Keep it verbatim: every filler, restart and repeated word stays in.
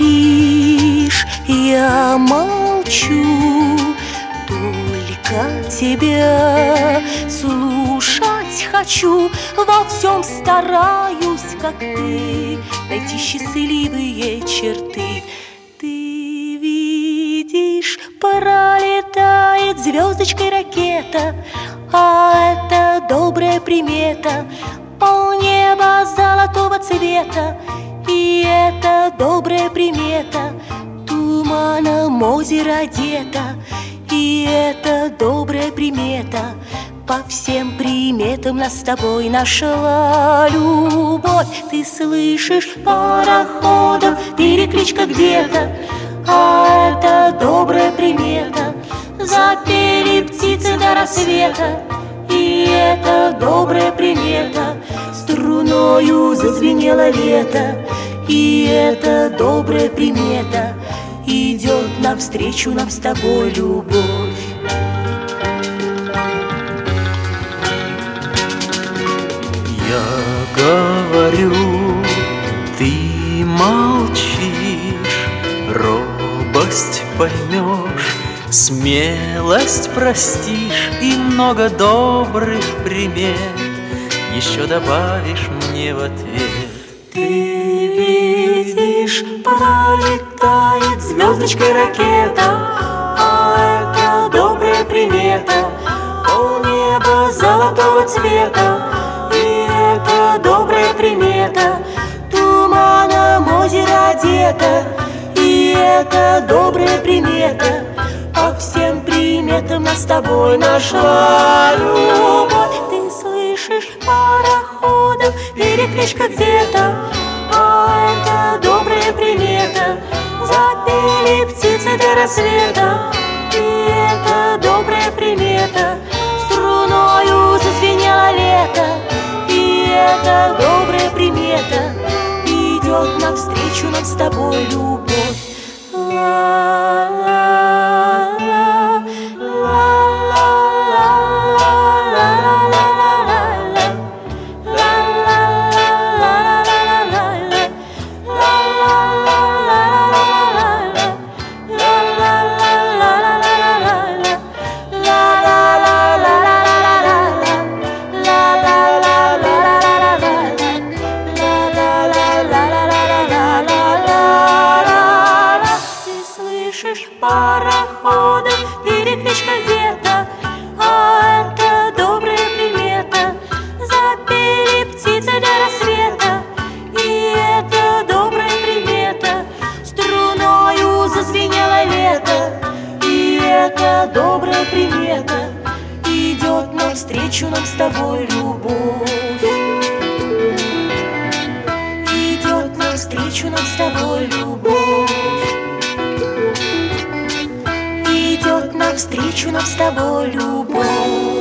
видишь, я молчу, только тебя слушать хочу. Во всем стараюсь, как ты, найти счастливые черты. Ты видишь, пролетает звездочкой ракета, а это добрая примета. Полнеба золотого цвета, и это добрая примета. Туманом озеро одето, и это добрая примета. По всем приметам нас с тобой нашла любовь. Ты слышишь, пароходом перекличка где-то, а это добрая примета. Запели птицы до рассвета, и это добрая примета. Струною зазвенело лето, и это добрая примета. Идет навстречу нам с тобой любовь. Я говорю, ты молчишь, робость поймешь, смелость простишь и много добрых примет еще добавишь мне в ответ. Ты видишь, пролетает звездочкой ракета, а это добрая примета. Полнеба золотого цвета, и это добрая примета. Туманом озеро одето, и это добрая примета. По всем приметам нас с тобой нашла любовь. Ты слышишь, пароходом перекличка где-то, а это добрая примета. Запели птицы до рассвета, и это добрая примета. Струною зазвенело лето, и это добрая примета. Идет навстречу нам с тобой любовь. Пароходом перекличка где-то, а это добрая примета. Запели птицы до рассвета, и это добрая примета. Струною зазвенело лето, и это добрая примета. Идет навстречу нам с тобой любовь. Идет навстречу нам с тобой любовь. Идет навстречу нам с тобой любовь.